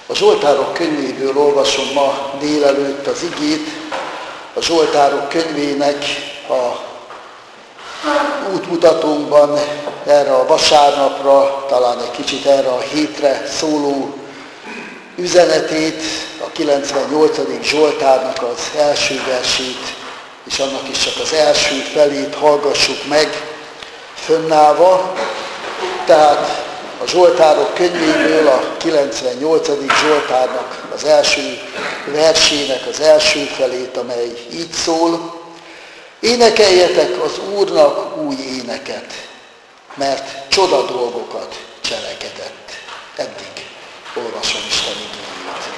A Zsoltárok könyvéből olvasom ma délelőtt az igét, a Zsoltárok könyvének a útmutatónkban erre a vasárnapra, talán egy kicsit erre a hétre szóló üzenetét, a 98. Zsoltárnak az első versét, és annak is csak az első felét hallgassuk meg fönnállva. Tehát a Zsoltárok könyvéből a 98. Zsoltárnak az első versének az első felét, amely így szól: énekeljetek az Úrnak új éneket, mert csoda dolgokat cselekedett. Eddig olvasom Isten igéjét.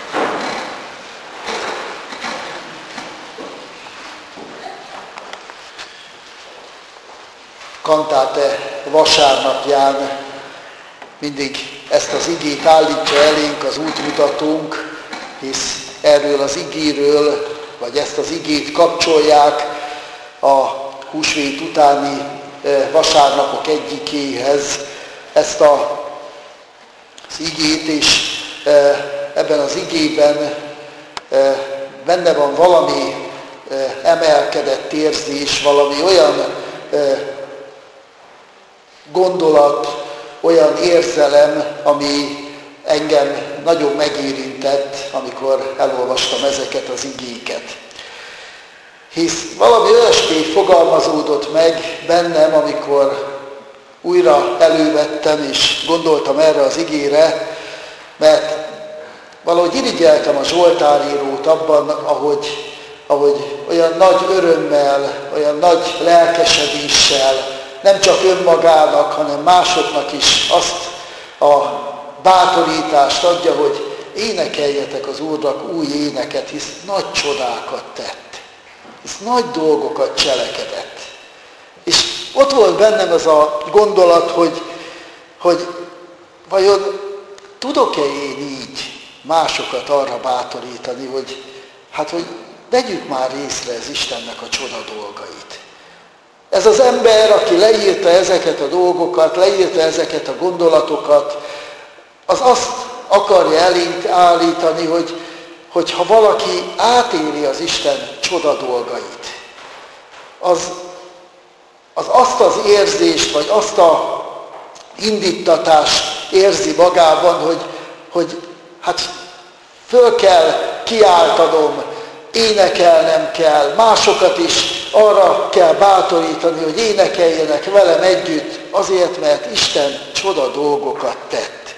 Kantáte vasárnapján mindig ezt az igét állítja elénk az útmutatónk, hisz erről az igéről, vagy ezt az igét kapcsolják a húsvét utáni vasárnapok egyikéhez, ezt az igét, és ebben az igében benne van valami emelkedett érzés, valami olyan gondolat, olyan érzelem, ami engem nagyon megérintett, amikor elolvastam ezeket az igéket. Hisz valami olyasmi fogalmazódott meg bennem, amikor újra elővettem és gondoltam erre az igére, mert valahogy irigyeltem a Zsoltárírót abban, ahogy olyan nagy örömmel, olyan nagy lelkesedéssel, nem csak önmagának, hanem másoknak is azt a bátorítást adja, hogy énekeljetek az Úrnak új éneket, hisz nagy csodákat tett, hisz nagy dolgokat cselekedett. És ott volt bennem ez a gondolat, hogy vajon tudok-e én így másokat arra bátorítani, hogy vegyük már észre ez Istennek a csoda dolgait. Ez az ember, aki leírta ezeket a dolgokat, leírta ezeket a gondolatokat, az azt akarja elénk állítani, hogy ha valaki átéli az Isten csoda dolgait, az azt az érzést, vagy azt a indíttatást érzi magában, hogy föl kell kiáltanom, énekelnem kell, másokat is arra kell bátorítani, hogy énekeljenek velem együtt, azért, mert Isten csoda dolgokat tett.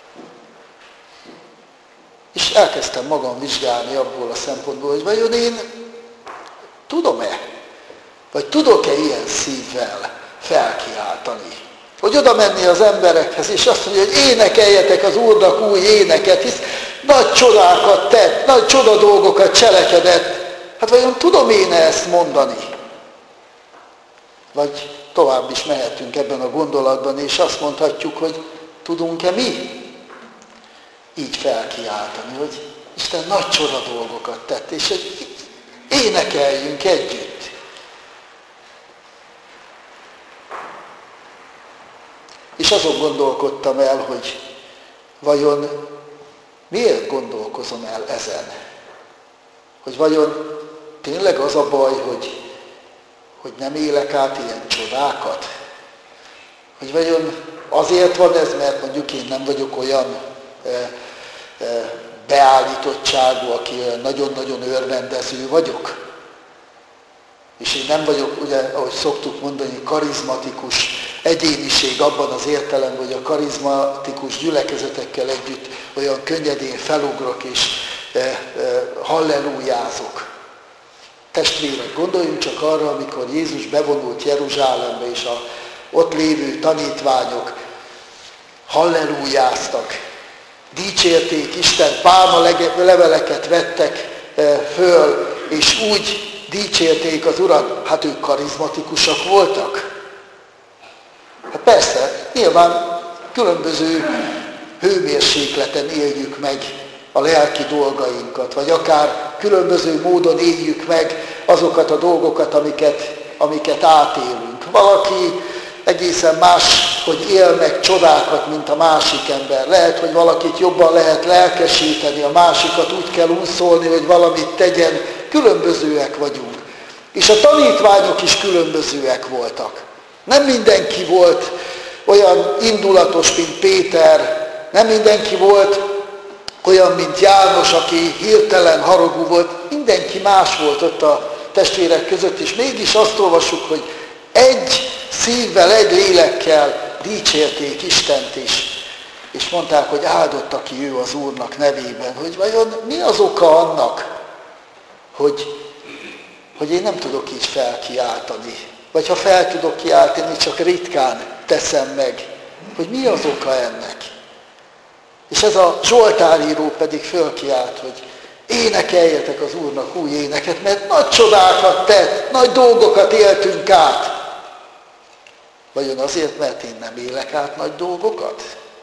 És elkezdtem magam vizsgálni abból a szempontból, hogy vajon én tudom-e, vagy tudok-e ilyen szívvel felkiáltani. Hogy oda menni az emberekhez, és azt mondja, hogy énekeljetek az Úrnak új éneket, hisz nagy csodákat tett, nagy csoda dolgokat cselekedett. Vajon tudom én ezt mondani? Vagy tovább is mehetünk ebben a gondolatban, és azt mondhatjuk, hogy tudunk-e mi így felkiáltani, hogy Isten nagy csoda dolgokat tett, és hogy énekeljünk együtt. És azon gondolkodtam el, hogy vajon miért gondolkozom el ezen? Hogy vajon tényleg az a baj, hogy nem élek át ilyen csodákat? Hogy vajon azért van ez, mert mondjuk én nem vagyok olyan beállítottságú, aki olyan nagyon-nagyon örvendező vagyok? És én nem vagyok, ugye, ahogy szoktuk mondani, karizmatikus egyéniség abban az értelemben, hogy a karizmatikus gyülekezetekkel együtt olyan könnyedén felugrok és hallelujázok. Testvérek, gondoljunk csak arra, amikor Jézus bevonult Jeruzsálembe, és a ott lévő tanítványok hallelujáztak, dicsérték Isten, pálmaleveleket vettek föl, és úgy dicsérték az Urat. Ők karizmatikusak voltak? Persze, nyilván különböző hőmérsékleten éljük meg a lelki dolgainkat, vagy akár különböző módon éljük meg azokat a dolgokat, amiket átélünk. Valaki egészen más hogy él meg csodákat, mint a másik ember. Lehet, hogy valakit jobban lehet lelkesíteni, a másikat úgy kell unszolni, hogy valamit tegyen. Különbözőek vagyunk. És a tanítványok is különbözőek voltak. Nem mindenki volt olyan indulatos, mint Péter, nem mindenki volt olyan, mint János, aki hirtelen haragú volt. Mindenki más volt ott a testvérek között, és mégis azt olvassuk, hogy egy szívvel, egy lélekkel dicsérték Istent is. És mondták, hogy áldott, aki ő az Úrnak nevében. Hogy vajon mi az oka annak, hogy én nem tudok így felkiáltani. Vagy ha fel tudok kiáltani, csak ritkán teszem meg. Hogy mi az oka ennek? És ez a Zsoltáríró pedig fölkiált, hogy énekeljetek az Úrnak új éneket, mert nagy csodákat tett, nagy dolgokat éltünk át. Vajon azért, mert én nem élek át nagy dolgokat?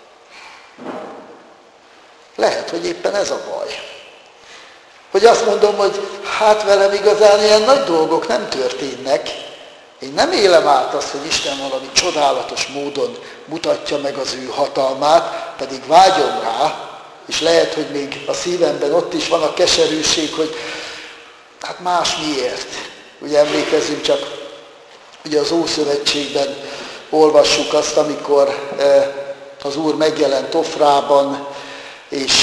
Lehet, hogy éppen ez a baj. Hogy azt mondom, hogy hát velem igazán ilyen nagy dolgok nem történnek. Én nem élem át azt, hogy Isten valami csodálatos módon mutatja meg az ő hatalmát, pedig vágyom rá, és lehet, hogy még a szívemben ott is van a keserűség, hogy hát más miért. Ugye emlékezzünk csak, ugye az Ószövetségben olvassuk azt, amikor az Úr megjelent Ofrában, és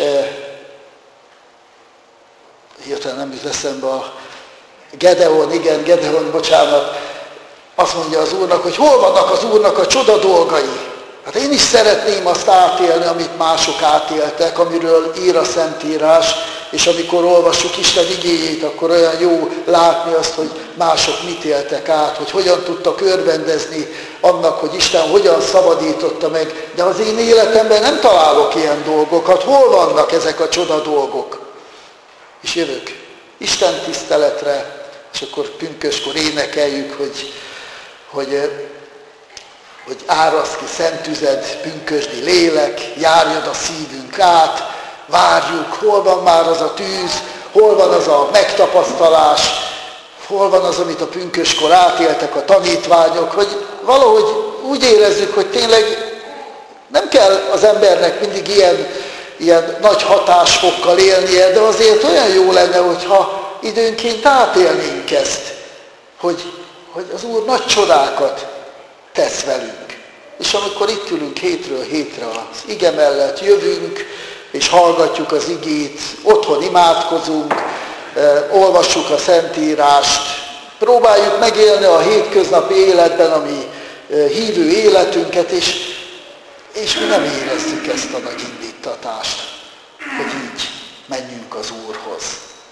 hirtelen nem jut eszembe a Gedeon, bocsánat, azt mondja az Úrnak, hogy hol vannak az Úrnak a csoda dolgai. Hát én is szeretném azt átélni, amit mások átéltek, amiről ír a Szentírás, és amikor olvassuk Isten igéjét, akkor olyan jó látni azt, hogy mások mit éltek át, hogy hogyan tudtak örvendezni annak, hogy Isten hogyan szabadította meg. De az én életemben nem találok ilyen dolgokat. Hol vannak ezek a csoda dolgok? És jövök Isten tiszteletre, és akkor pünköskor énekeljük, hogy árasz ki szent tüzed, pünkösdi lélek, járjad a szívünk át, várjuk, hol van már az a tűz, hol van az a megtapasztalás, hol van az, amit a pünköskor átéltek a tanítványok, hogy valahogy úgy érezzük, hogy tényleg nem kell az embernek mindig ilyen nagy hatásfokkal élnie, de azért olyan jó lenne, hogyha időnként átélnénk ezt, hogy az Úr nagy csodákat tesz velünk. És amikor itt ülünk hétről hétre az ige mellett, jövünk, és hallgatjuk az igét, otthon imádkozunk, olvassuk a Szentírást, próbáljuk megélni a hétköznapi életben, ami hívő életünket, és mi nem érezzük ezt a nagy indítatást, hogy így menjünk az Úrhoz.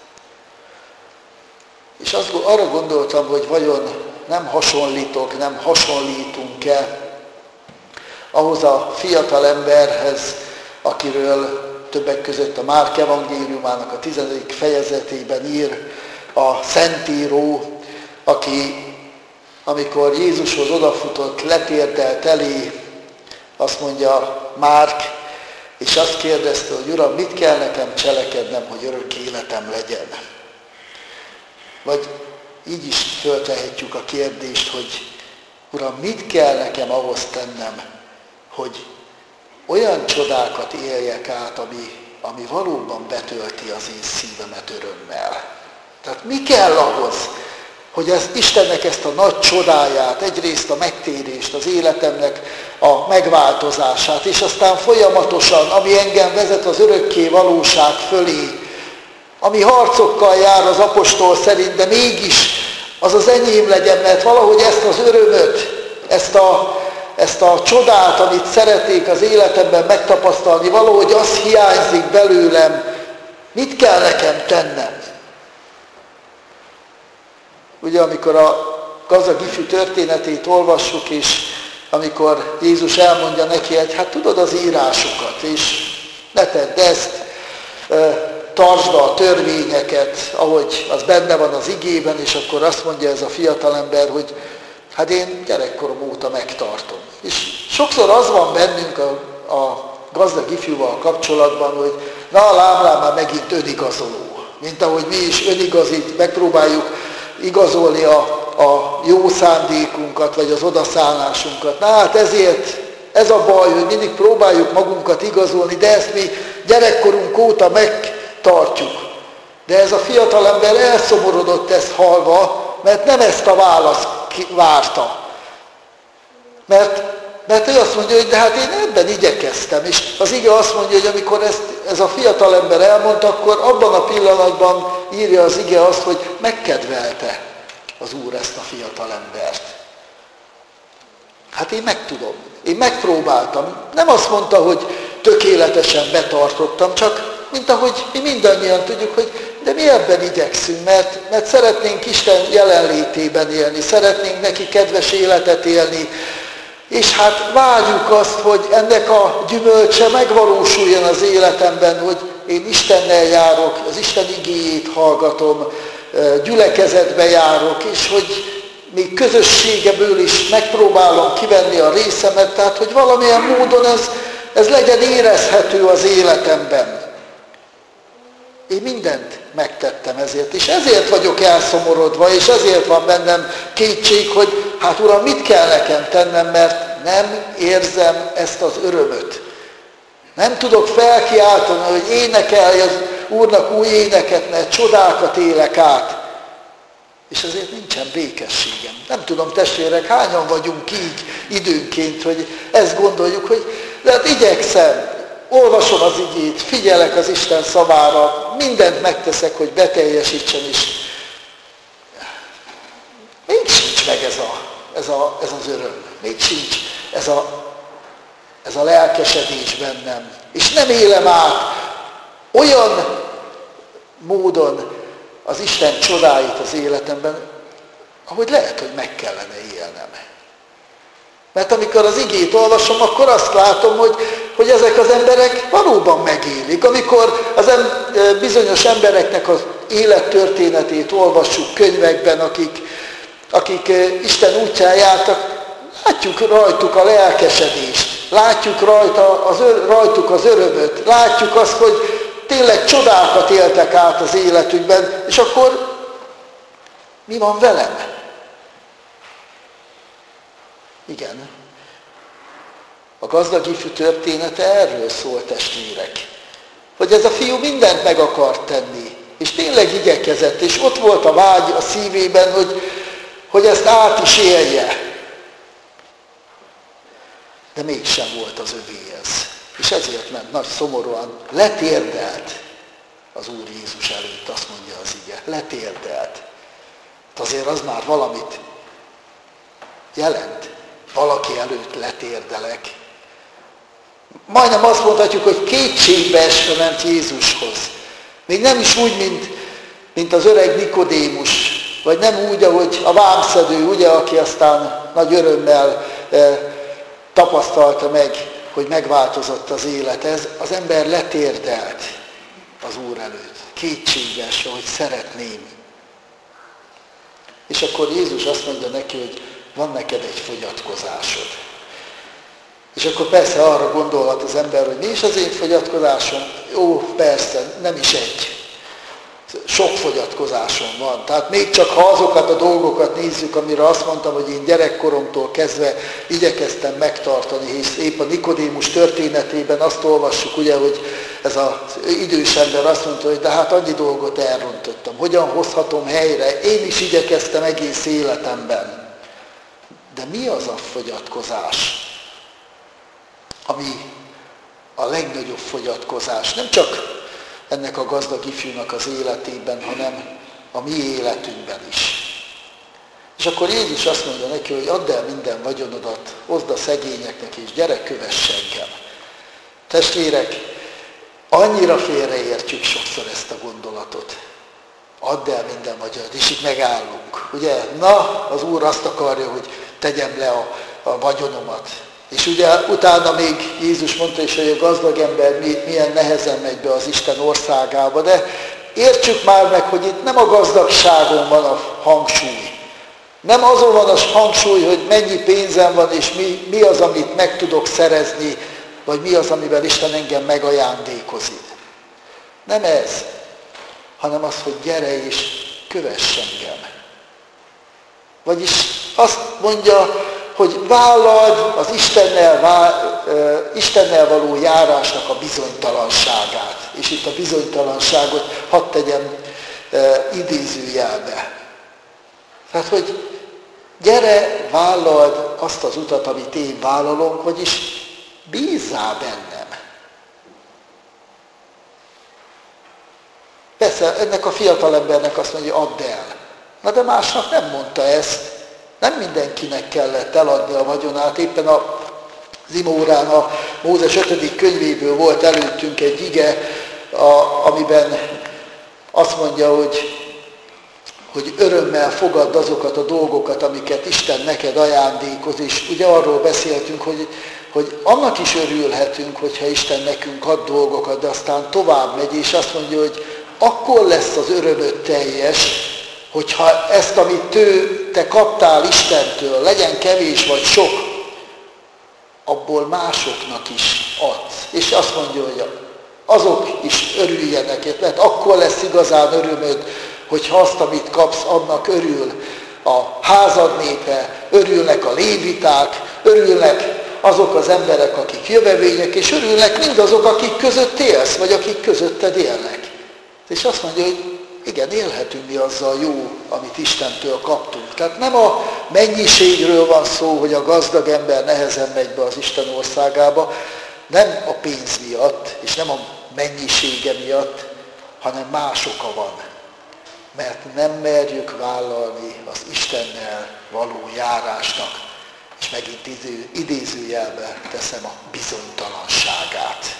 És arra gondoltam, hogy vajon nem hasonlítunk-e ahhoz a fiatal emberhez, akiről többek között a Márk evangéliumának a 10. fejezetében ír a Szentíró, aki, amikor Jézushoz odafutott, letérdelt elé, azt mondja Márk, és azt kérdezte, hogy Uram, mit kell nekem cselekednem, hogy örök életem legyen? Vagy így is föltehetjük a kérdést, hogy Uram, mit kell nekem ahhoz tennem, hogy olyan csodákat éljek át, ami valóban betölti az én szívemet örömmel. Tehát mi kell ahhoz, hogy Istennek ezt a nagy csodáját, egyrészt a megtérést, az életemnek a megváltozását, és aztán folyamatosan, ami engem vezet az örökké valóság fölé, ami harcokkal jár az apostol szerint, de mégis az az enyém legyen, mert valahogy ezt az örömöt, ezt a csodát, amit szeretnék az életemben megtapasztalni, valahogy az hiányzik belőlem. Mit kell nekem tennem? Ugye, amikor a gazdag ifjú történetét olvassuk, és amikor Jézus elmondja neki, hogy hát tudod az írásokat, és ne tedd ezt, tartsd a törvényeket, ahogy az benne van az igében, és akkor azt mondja ez a fiatalember, hogy hát én gyerekkorom óta megtartom. És sokszor az van bennünk a gazdag ifjúval kapcsolatban, hogy na lám már megint önigazoló. Mint ahogy mi is önigazít, megpróbáljuk igazolni a a jó szándékunkat, vagy az odaszállásunkat. Na hát ezért ez a baj, hogy mindig próbáljuk magunkat igazolni, de ezt mi gyerekkorunk óta megtartjuk. De ez a fiatalember elszomorodott ezt hallva, mert nem ezt a választ várta. Mert ő azt mondja, hogy de hát én ebben igyekeztem, és az ige azt mondja, hogy amikor ez a fiatalember elmondta, akkor abban a pillanatban írja az ige azt, hogy megkedvelte az Úr ezt a fiatalembert. Hát én meg tudom, én megpróbáltam. Nem azt mondta, hogy tökéletesen betartottam, csak mint ahogy mi mindannyian tudjuk, hogy de mi ebben igyekszünk, mert szeretnénk Isten jelenlétében élni, szeretnénk neki kedves életet élni, és hát várjuk azt, hogy ennek a gyümölcse megvalósuljon az életemben, hogy én Istennel járok, az Isten igéjét hallgatom, gyülekezetbe járok, és hogy még közösségeből is megpróbálom kivenni a részemet, tehát hogy valamilyen módon ez legyen érezhető az életemben. Én mindent megtettem ezért, és ezért vagyok elszomorodva, és ezért van bennem kétség, hogy hát Uram, mit kell nekem tennem, mert nem érzem ezt az örömöt. Nem tudok felkiáltani, hogy énekelj az Úrnak új éneket, mert csodákat élek át. És ezért nincsen békességem. Nem tudom, testvérek, hányan vagyunk így időnként, hogy ezt gondoljuk, hogy de hát igyekszem, olvasom az igét, figyelek az Isten szavára, mindent megteszek, hogy beteljesítsen is. Még sincs meg ez az öröm, még sincs ez a lelkesedés bennem. És nem élem át olyan módon az Isten csodáit az életemben, ahogy lehet, hogy meg kellene élnem. Mert amikor az igét olvasom, akkor azt látom, hogy ezek az emberek valóban megélik. Amikor bizonyos embereknek az élettörténetét olvassuk könyvekben, akik Isten útján jártak, látjuk rajtuk a lelkesedést, látjuk rajtuk az örömöt, látjuk azt, hogy tényleg csodákat éltek át az életükben, és akkor mi van velem? Igen. A gazdag ifjú története erről szól, testvérek. Hogy ez a fiú mindent meg akart tenni, és tényleg igyekezett, és ott volt a vágy a szívében, hogy ezt át is élje. De mégsem volt az övé ez. És ezért ment nagy szomorúan, letérdelt az Úr Jézus előtt, azt mondja az ige. Letérdelt. Hát azért az már valamit jelent. Valaki előtt letérdelek. Majdnem azt mondhatjuk, hogy kétségbe esve ment Jézushoz. Még nem is úgy, mint az öreg Nikodémus, vagy nem úgy, ahogy a vámszedő, ugye, aki aztán nagy örömmel tapasztalta meg, hogy megváltozott az élet. Ez az ember letérdelt az Úr előtt. Kétségbe esve, hogy szeretném. És akkor Jézus azt mondja neki, hogy van neked egy fogyatkozásod. És akkor persze arra gondolhat az ember, hogy mi is az én fogyatkozásom? Jó, persze, nem is egy. Sok fogyatkozásom van. Tehát még csak ha azokat a dolgokat nézzük, amire azt mondtam, hogy én gyerekkoromtól kezdve igyekeztem megtartani, hisz épp a Nikodémus történetében azt olvassuk, ugye, hogy ez az idős ember azt mondta, hogy de hát annyi dolgot elrontottam. Hogyan hozhatom helyre? Én is igyekeztem egész életemben. De mi az a fogyatkozás, ami a legnagyobb fogyatkozás? Nem csak ennek a gazdag ifjúnak az életében, hanem a mi életünkben is. És akkor Jézus azt mondja neki, hogy add el minden vagyonodat, hozd a szegényeknek, és gyere, kövess engem. Testvérek, annyira félreértjük sokszor ezt a gondolatot. Add el minden vagyonodat, és itt megállunk. Ugye, na, az Úr azt akarja, hogy tegyem le a vagyonomat. És ugye utána még Jézus mondta is, hogy a gazdag ember milyen nehezen megy be az Isten országába, de értsük már meg, hogy itt nem a gazdagságon van a hangsúly. Nem azon van a hangsúly, hogy mennyi pénzem van, és mi az, amit meg tudok szerezni, vagy mi az, amivel Isten engem megajándékozik. Nem ez, hanem az, hogy gyere és kövess engem. Vagyis azt mondja, hogy vállald az Istennel való járásnak a bizonytalanságát. És itt a bizonytalanságot hadd tegyem idézőjelbe. Tehát, hogy gyere, vállald azt az utat, amit én vállalok, vagyis bízzál bennem. Persze, ennek a fiatalembernek azt mondja, add el. Na de másnak nem mondta ezt. Nem mindenkinek kellett eladni a vagyonát. Éppen az imórán a Mózes 5. könyvéből volt előttünk egy ige, amiben azt mondja, hogy örömmel fogadd azokat a dolgokat, amiket Isten neked ajándékoz, és ugye arról beszéltünk, hogy annak is örülhetünk, hogyha Isten nekünk ad dolgokat, de aztán tovább megy, és azt mondja, hogy akkor lesz az örömöd teljes, hogyha ezt, amit te kaptál Istentől, legyen kevés vagy sok, abból másoknak is adsz. És azt mondja, hogy azok is örüljenek, mert akkor lesz igazán örömöd, hogyha azt, amit kapsz, annak örül a házad népe, örülnek a léviták, örülnek azok az emberek, akik jövevények, és örülnek mindazok, akik között élsz, vagy akik közötted élnek. És azt mondja, hogy igen, élhetünk mi azzal jó, amit Istentől kaptunk. Tehát nem a mennyiségről van szó, hogy a gazdag ember nehezen megy be az Isten országába, nem a pénz miatt, és nem a mennyisége miatt, hanem más oka van. Mert nem merjük vállalni az Istennel való járásnak, és megint idézőjelbe teszem a bizonytalanságát.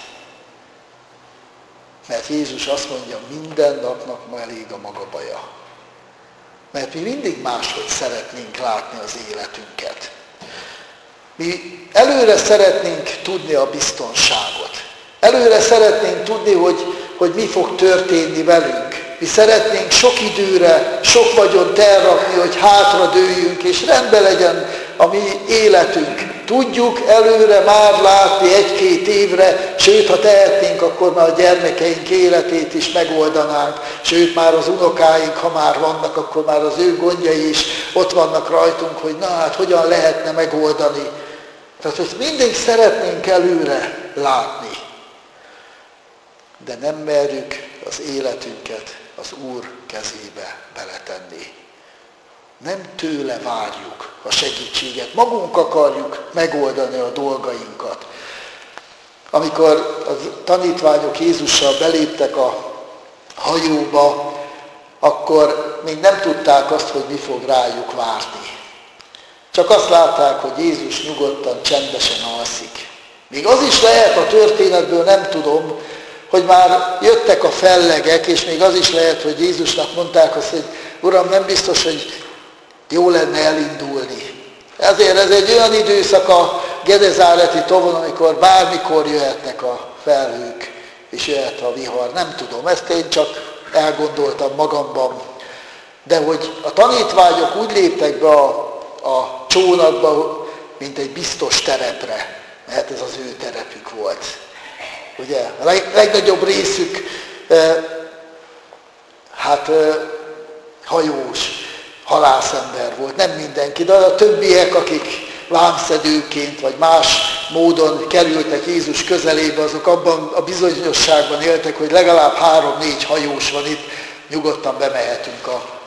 Mert Jézus azt mondja, minden napnak ma elég a maga baja. Mert mi mindig máshogy szeretnénk látni az életünket. Mi előre szeretnénk tudni a biztonságot. Előre szeretnénk tudni, hogy mi fog történni velünk. Mi szeretnénk sok időre, sok vagyont elrakni, hogy hátradőljünk, és rendben legyen a mi életünk. Tudjuk előre már látni 1-2 évre, sőt, ha tehetnénk, akkor már a gyermekeink életét is megoldanánk, sőt, már az unokáink, ha már vannak, akkor már az ő gondjai is ott vannak rajtunk, hogy na hát hogyan lehetne megoldani. Tehát, hogy mindig szeretnénk előre látni, de nem merjük az életünket az Úr kezébe beletenni. Nem tőle várjuk a segítséget, magunk akarjuk megoldani a dolgainkat. Amikor a tanítványok Jézussal beléptek a hajóba, akkor még nem tudták azt, hogy mi fog rájuk várni. Csak azt látták, hogy Jézus nyugodtan, csendesen alszik. Még az is lehet a történetből, nem tudom, hogy már jöttek a fellegek, és még az is lehet, hogy Jézusnak mondták azt, hogy Uram, nem biztos, hogy jó lenne elindulni. Ezért ez egy olyan időszak a Genezáreti tovon, amikor bármikor jöhetnek a felhők, és jöhet a vihar. Nem tudom, ezt én csak elgondoltam magamban. De hogy a tanítványok úgy léptek be a csónakba, mint egy biztos terepre, mert ez az ő terepük volt. Ugye, a legnagyobb részük hajós, halászember volt, nem mindenki, de a többiek, akik vámszedőként vagy más módon kerültek Jézus közelébe, azok abban a bizonyosságban éltek, hogy legalább 3-4 hajós van itt, nyugodtan bemehetünk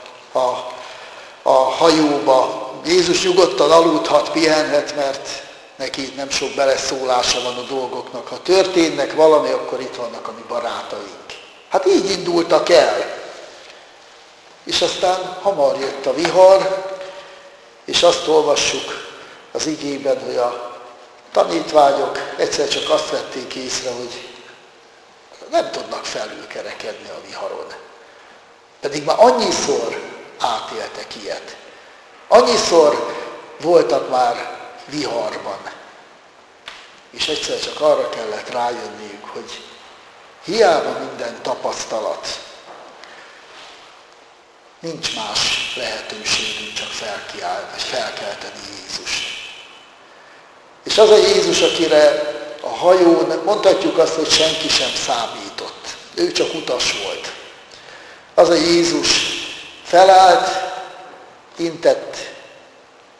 a hajóba. Jézus nyugodtan aludhat, pihenhet, mert neki nem sok beleszólása van a dolgoknak. Ha történnek valami, akkor itt vannak a mi barátaink. Hát így indultak el. És aztán hamar jött a vihar, és azt olvassuk az igében, hogy a tanítványok egyszer csak azt vették észre, hogy nem tudnak felülkerekedni a viharon. Pedig már annyiszor átéltek ilyet. Annyiszor voltak már viharban. És egyszer csak arra kellett rájönniük, hogy hiába minden tapasztalat, nincs más lehetőségünk, csak felkelteni Jézust. És az a Jézus, akire a hajón, mondhatjuk azt, hogy senki sem számított. Ő csak utas volt. Az a Jézus felállt, intett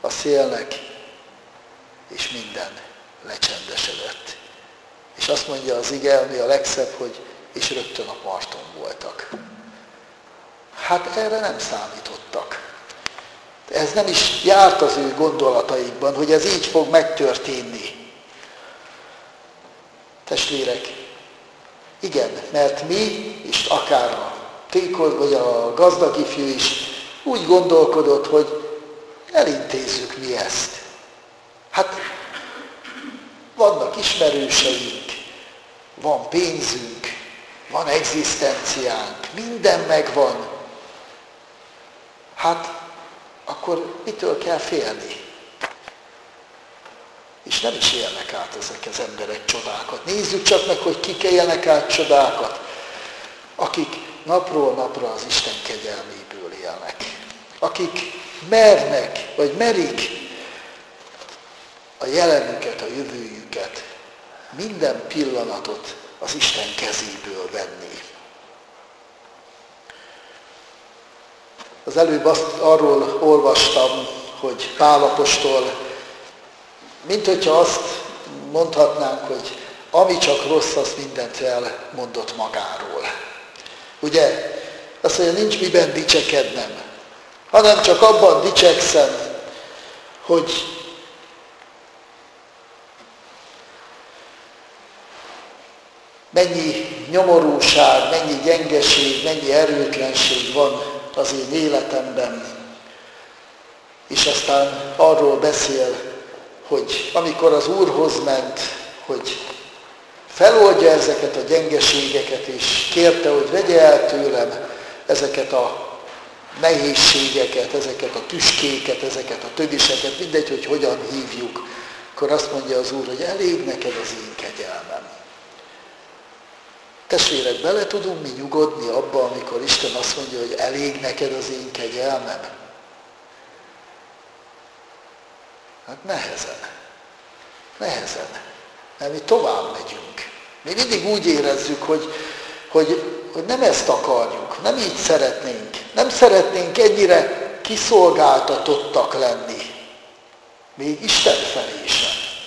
a szélnek, és minden lecsendesedett. És azt mondja az ige, ami a legszebb, hogy és rögtön a parton voltak. Hát erre nem számítottak. Ez nem is járt az ő gondolataikban, hogy ez így fog megtörténni. Testvérek, igen, mert mi, és akár a tékony, vagy a gazdag ifjú is úgy gondolkodott, hogy elintézzük mi ezt. Hát vannak ismerőseink, van pénzünk, van egzisztenciánk, minden megvan. Hát akkor mitől kell félni? És nem is élnek át ezek az emberek csodákat. Nézzük csak meg, hogy kik élnek át csodákat, akik napról napra az Isten kegyelméből élnek. Akik mernek, vagy merik a jelenüket, a jövőjüket, minden pillanatot az Isten kezéből venni. Az előbb arról olvastam, hogy Pál apostol, mint hogyha azt mondhatnánk, hogy ami csak rossz, azt mindent elmondott magáról. Ugye? Azt mondja, nincs miben dicsekednem, hanem csak abban dicsekszem, hogy mennyi nyomorúság, mennyi gyengeség, mennyi erőtlenség van az én életemben. És aztán arról beszél, hogy amikor az Úrhoz ment, hogy feloldja ezeket a gyengeségeket, és kérte, hogy vegye el tőlem ezeket a nehézségeket, ezeket a tüskéket, ezeket a töviseket, mindegy, hogy hogyan hívjuk, akkor azt mondja az Úr, hogy elég neked az én kegyelmem. Testvérek, bele tudunk mi nyugodni abba, amikor Isten azt mondja, hogy elég neked az én kegyelmem? Hát nehezen. Nehezen. Mert mi tovább megyünk. Mi mindig úgy érezzük, hogy nem ezt akarjuk, nem így szeretnénk. Nem szeretnénk ennyire kiszolgáltatottak lenni. Még Isten felé sem.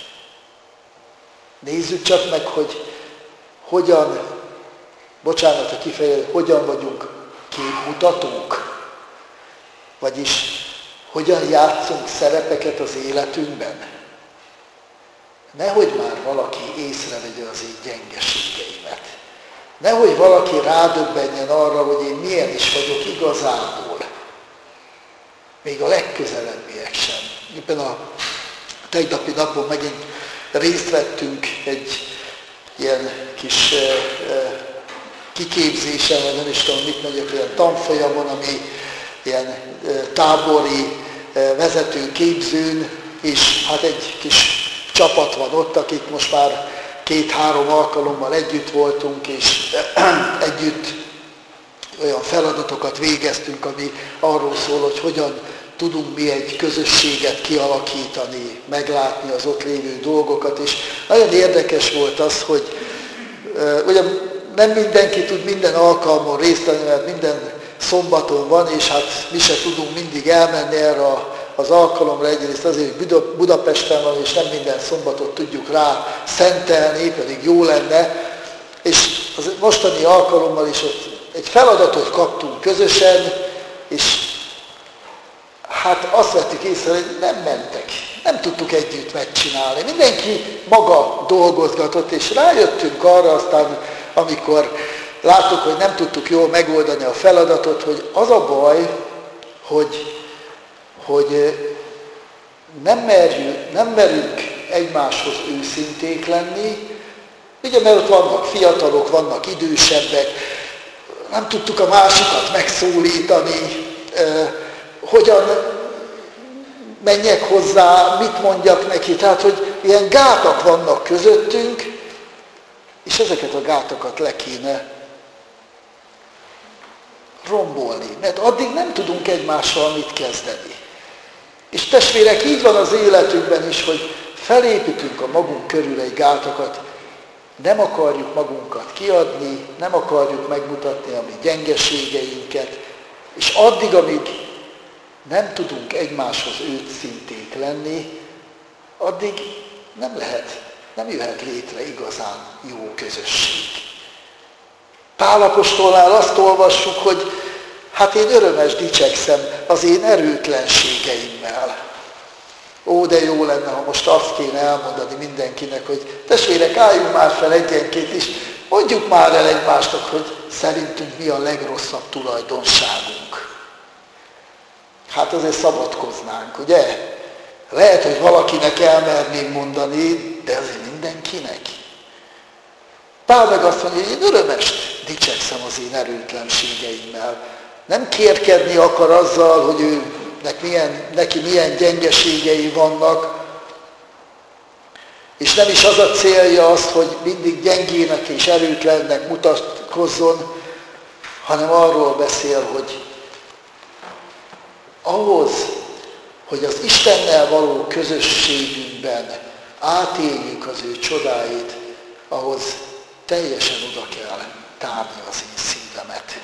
Nézzük csak meg, hogy hogyan, bocsánat a kifejezés, hogyan vagyunk képmutatók. Vagyis hogyan játszunk szerepeket az életünkben. Nehogy már valaki észrevegye az én gyengeségeimet. Nehogy valaki rádöbbenjen arra, hogy én milyen is vagyok igazából. Még a legközelebbiek sem. Éppen a tegnapi napon megint részt vettünk egy ilyen kis kiképzésen, vagy nem is tudom, mit mondjak, olyan tanfolyamon, ami ilyen tábori vezetőképzőn, és hát egy kis csapat van ott, akik most már 2-3 alkalommal együtt voltunk, és együtt olyan feladatokat végeztünk, ami arról szól, hogy hogyan tudunk mi egy közösséget kialakítani, meglátni az ott lévő dolgokat, és nagyon érdekes volt az, hogy ugyan nem mindenki tud minden alkalmon részt venni, mert minden szombaton van, és hát mi se tudunk mindig elmenni erre az alkalomra, egyrészt azért, hogy Budapesten van, és nem minden szombatot tudjuk rá szentelni, pedig jó lenne, és az mostani alkalommal is ott egy feladatot kaptunk közösen, és hát azt vettük észre, hogy nem mentek, nem tudtuk együtt megcsinálni. Mindenki maga dolgozgatott, és rájöttünk arra aztán, amikor láttuk, hogy nem tudtuk jól megoldani a feladatot, hogy az a baj, hogy nem merünk egymáshoz őszinték lenni, ugye, mert ott vannak fiatalok, vannak idősebbek, nem tudtuk a másikat megszólítani, hogyan menjek hozzá, mit mondjak neki, tehát, hogy ilyen gátak vannak közöttünk, és ezeket a gátakat le kéne rombolni, mert addig nem tudunk egymással mit kezdeni. És testvérek, így van az életünkben is, hogy felépítünk a magunk körül egy gátakat, nem akarjuk magunkat kiadni, nem akarjuk megmutatni a mi gyengeségeinket, és addig, amíg nem tudunk egymáshoz őszinték lenni, addig nem jöhet létre igazán jó közösség. Pál apostolnál azt olvassuk, hogy hát én örömes dicsekszem az én erőtlenségeimmel. Ó, de jó lenne, ha most azt kéne elmondani mindenkinek, hogy testvérek, álljunk már fel egyenként is, mondjuk már el egymásnak, hogy szerintünk mi a legrosszabb tulajdonságunk. Hát azért szabadkoznánk, ugye? Lehet, hogy valakinek elmernénk mondani, de azért mindenkinek. Pál meg azt mondja, hogy én örömest dicsekszem az én erőtlenségeimmel. Nem kérkedni akar azzal, hogy neki milyen gyengeségei vannak, és nem is az a célja az, hogy mindig gyengének és erőtlennek mutatkozzon, hanem arról beszél, hogy ahhoz, hogy az Istennel való közösségünkben átéljük az ő csodáit, ahhoz teljesen oda kell tárni az én szívemet.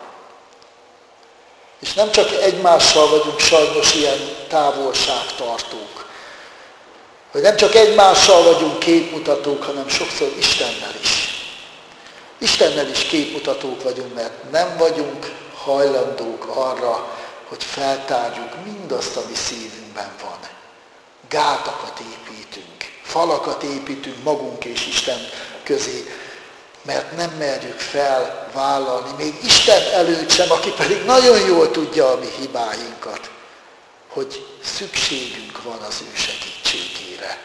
És nem csak egymással vagyunk sajnos ilyen távolságtartók, hogy nem csak egymással vagyunk képmutatók, hanem sokszor Istennel is. Istennel is képmutatók vagyunk, mert nem vagyunk hajlandók arra, hogy feltárjuk mindazt, ami szívünkben van. Gátakat építünk, falakat építünk magunk és Isten közé, mert nem merjük felvállalni, még Isten előtt sem, aki pedig nagyon jól tudja a mi hibáinkat, hogy szükségünk van az ő segítségére.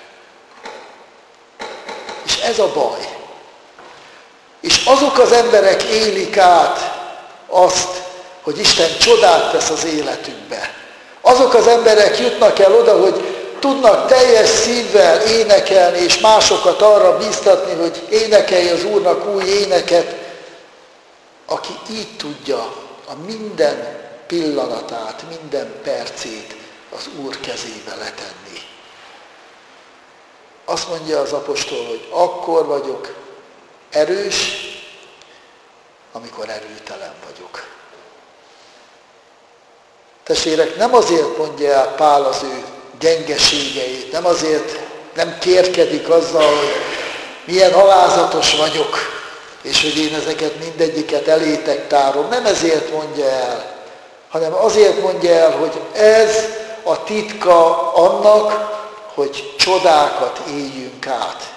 És ez a baj. És azok az emberek élik át azt, hogy Isten csodát tesz az életükbe. Azok az emberek jutnak el oda, hogy tudnak teljes szívvel énekelni, és másokat arra bíztatni, hogy énekelj az Úrnak új éneket, aki így tudja a minden pillanatát, minden percét az Úr kezébe letenni. Azt mondja az apostol, hogy akkor vagyok erős, amikor erőtelen vagyok. Testvérek, nem azért mondja el Pál az ő gyengeségeit, nem azért nem kérkedik azzal, hogy milyen alázatos vagyok, és hogy én ezeket mindegyiket elétek tárom. Nem ezért mondja el, hanem azért mondja el, hogy ez a titka annak, hogy csodákat éljünk át.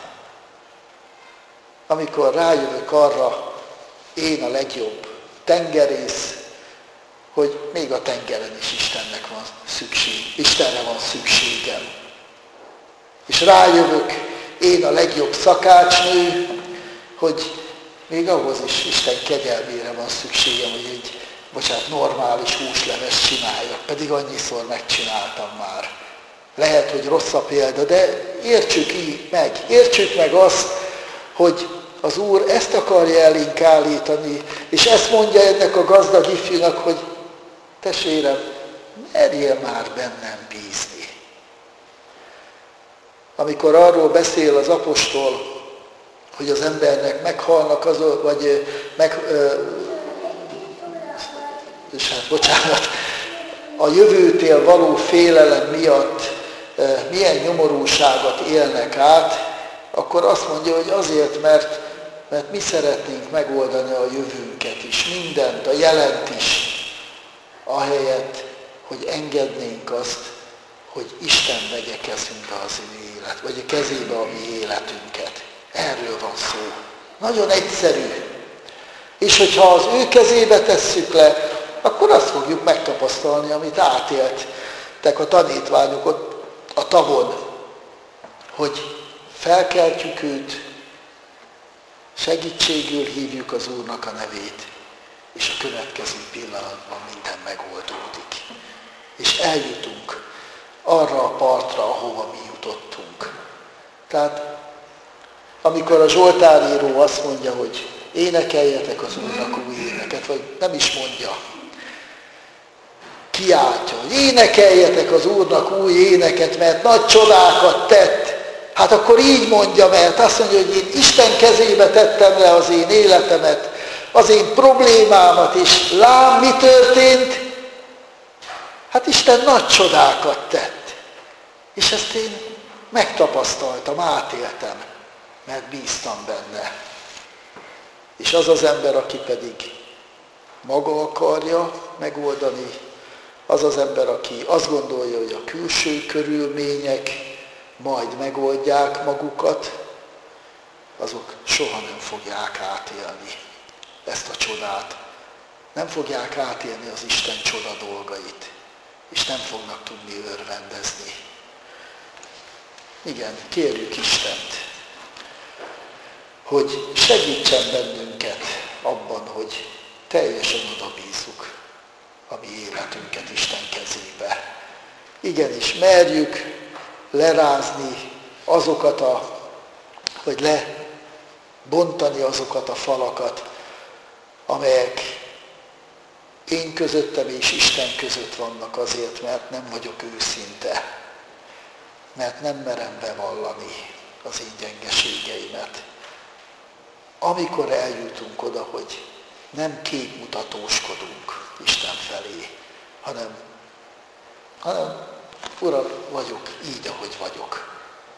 Amikor rájövök arra, én a legjobb tengerész, hogy még a tengeren is Istenre van szükségem. És rájövök, én a legjobb szakácsnő, hogy még ahhoz is Isten kegyelmére van szükségem, hogy egy, normális húsleves csináljak, pedig annyiszor megcsináltam már. Lehet, hogy rossz a példa, de értsük meg azt, hogy az Úr ezt akarja elénk állítani, és ezt mondja ennek a gazdag ifjúnak, hogy testvérem, merjél már bennem bízni. Amikor arról beszél az apostol, hogy az embernek meghalnak azok, vagy a jövőtől való félelem miatt milyen nyomorúságot élnek át, akkor azt mondja, hogy azért, mert mi szeretnénk megoldani a jövőnket is, mindent, a jelent is, ahelyett, hogy engednénk azt, hogy Isten vegye kezünkbe az ő élet, vagy a kezébe a mi életünket. Erről van szó. Nagyon egyszerű. És hogyha az ő kezébe tesszük le, akkor azt fogjuk megtapasztalni, amit átéltek a tanítványok ott a tavon, hogy felkeltjük őt, segítségül hívjuk az Úrnak a nevét, és a következő pillanatban minden megoldódik. És eljutunk arra a partra, ahova mi jutottunk. Tehát, amikor a Zsoltáríró azt mondja, hogy énekeljetek az Úrnak új éneket, vagy nem is mondja, kiáltja, hogy énekeljetek az Úrnak új éneket, mert nagy csodákat tett. Hát akkor így mondja, mert azt mondja, hogy én Isten kezébe tettem le az én életemet, az én problémámat is. Lám, mi történt? Hát Isten nagy csodákat tett. És ezt én megtapasztaltam, átéltem, mert bíztam benne. És az az ember, aki pedig maga akarja megoldani, az az ember, aki azt gondolja, hogy a külső körülmények majd megoldják magukat, azok soha nem fogják átélni ezt a csodát. Nem fogják átélni az Isten csoda dolgait, és nem fognak tudni örvendezni. Igen, kérjük Istent, hogy segítsen bennünket abban, hogy teljesen odabízzuk a mi életünket Isten kezébe. Igenis, merjük lerázni azokat vagy lebontani azokat a falakat, amelyek én közöttem és Isten között vannak azért, mert nem vagyok őszinte, mert nem merem bevallani az én gyengeségeimet. Amikor eljutunk oda, hogy nem képmutatóskodunk Isten felé, hanem Uram, vagyok így, ahogy vagyok.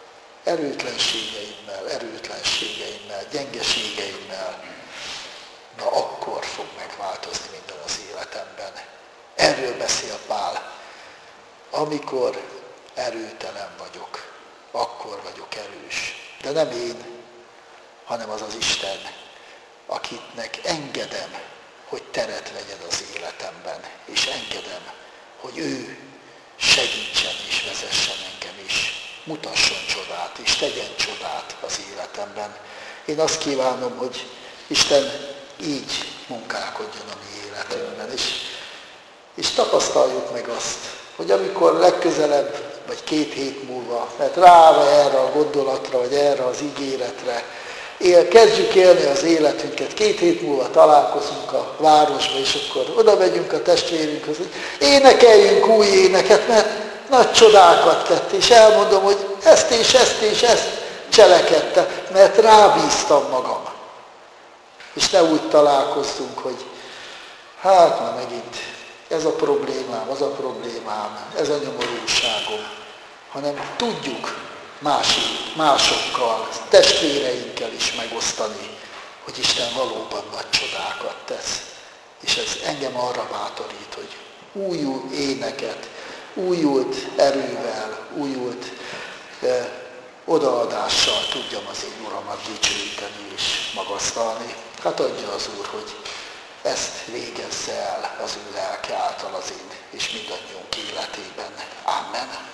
Erőtlenségeimmel, gyengeségeimmel, na akkor fog megváltozni minden az életemben. Erről beszél Pál. Amikor erőtelen vagyok, akkor vagyok erős. De nem én, hanem az az Isten, akinek engedem, hogy teret vegyen az életemben, és engedem, hogy ő segítsen és vezessen engem is, mutasson csodát, és tegyen csodát az életemben. Én azt kívánom, hogy Isten így munkálkodjon a mi életünkben, és tapasztaljuk meg azt, hogy amikor legközelebb, vagy 2 hét múlva, mert ráve erre a gondolatra, vagy erre az ígéretre, kezdjük élni az életünket, 2 hét múlva találkozunk a városba, és akkor oda megyünk a testvérünkhöz, hogy énekeljünk új éneket, mert nagy csodákat tett, és elmondom, hogy ezt és ezt és ezt cselekedte, mert rábíztam magam. És ne úgy találkoztunk, hogy hát már megint ez a problémám, az a problémám, ez a nyomorúságom, hanem tudjuk másokkal, testvéreinkkel is megosztani, hogy Isten valóban nagy csodákat tesz. És ez engem arra bátorít, hogy újult éneket, újult erővel, újult odaadással tudjam az én Uramat dicsőíteni és magasztalni. Hát adja az Úr, hogy ezt végezze el az ő lelke által az én és mindannyiunk életében. Amen.